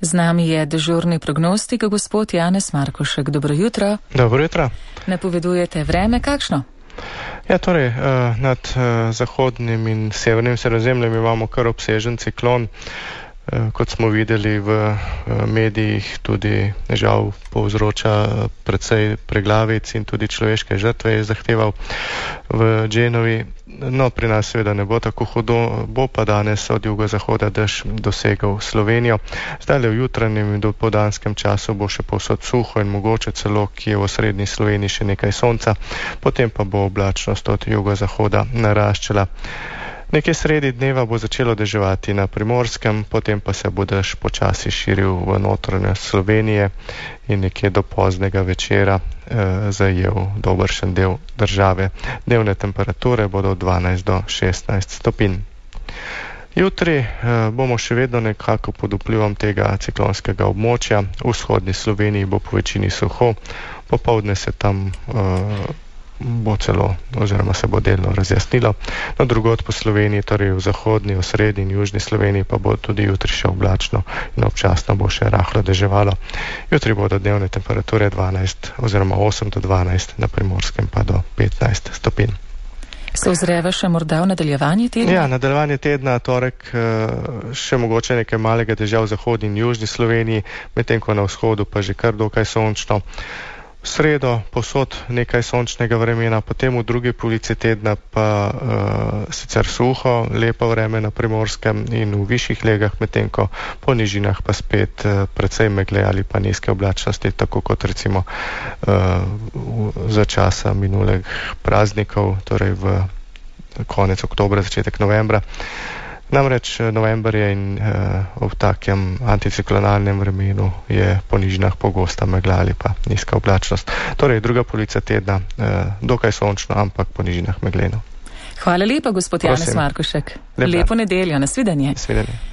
Z nami je dežurni prognostik, gospod Janez Markošek. Dobro jutro. Dobro jutro. Napovedujete vreme, kakšno? Ja, torej, nad zahodnim in severnim Sredozemljem imamo kar obsežen ciklon. Kot smo videli v medijih, tudi žal povzroča precej preglavic in tudi človeške žrtve je zahteval v Genovi. No, pri nas seveda ne bo tako hudo, bo pa danes od jugozahoda dež dosegal Slovenijo. Zdaj v jutranjem in dopoldanskem času bo še povsod suho in mogoče celo kje v srednji Sloveniji še nekaj sonca, potem pa bo oblačnost od jugozahoda naraščala. Nekje sredi dneva bo začelo deževati na Primorskem, potem pa se bo dež počasi širil v notranjost Slovenije in nekje do poznega večera zajel dobršen del države. Dnevne temperature bodo od 12 do 16 stopinj. Jutri bomo še vedno nekako pod vplivom tega ciklonskega območja. V vzhodni Sloveniji bo po večini suho, popoldne se tam bo celo, oziroma se bo delno razjasnilo. No, drugod po Sloveniji, torej v zahodni, v srednji in južni Sloveniji pa bo tudi jutri še oblačno in občasno bo še rahlo deževalo. Jutri bodo dnevne temperature 12 oziroma 8 do 12, na Primorskem pa do 15 stopinj. Se ozreva še morda v nadaljevanje tedna? Ja, nadaljevanje tedna, torek, še mogoče nekaj malega dežja v zahodni in južni Sloveniji, medtem ko na vzhodu pa že kar dokaj sončno. V sredo posod nekaj sončnega vremena, potem v drugi polovici tedna pa sicer suho, lepo vreme na Primorskem in v višjih legah, medtem ko po nižinah pa spet precej megle ali pa nizke oblačnosti, tako kot recimo za časa minulih praznikov, torej v konec oktobra, začetek novembra. Namreč november je in ob takem anticiklonalnem vremenu je po nižinah pogosta megla ali pa nizka oblačnost. Torej, druga polovica tedna dokaj sončno, ampak po nižinah megleno. Hvala lepa, gospod Janez Markošek. Lepo nedeljo, nasvidenje.